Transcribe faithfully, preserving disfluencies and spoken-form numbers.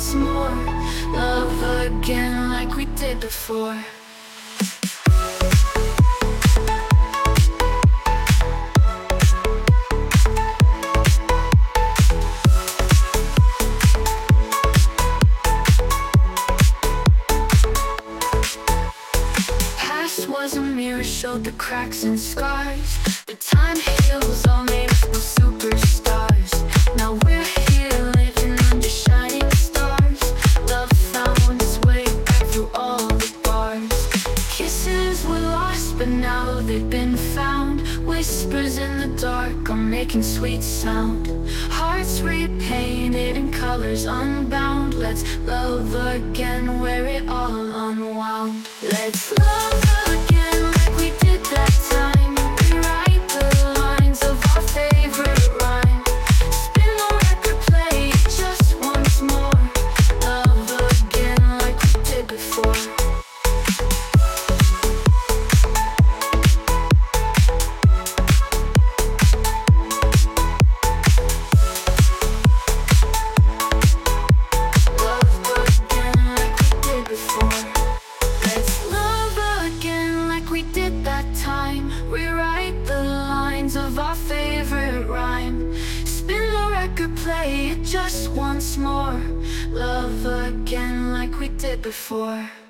once more. Love again like we did before. Past was a mirror, showed the cracks and scars. The time heals, all made us the superstars. Now we're here living under shining stars. Love found its way back through all the bars. Kisses were lost, but now they've been found. Whispers in the dark are making sweet sound. Hearts repainted in colors unbound. Let's love again where it all unwound. Let's love again like we did that time. Rewrite the lines of our favorite rhyme. Spin the record, play it just once more. Love again like we did before. Rewrite the lines of our favorite rhyme. Spin the record, play it just once more. Love again like we did before.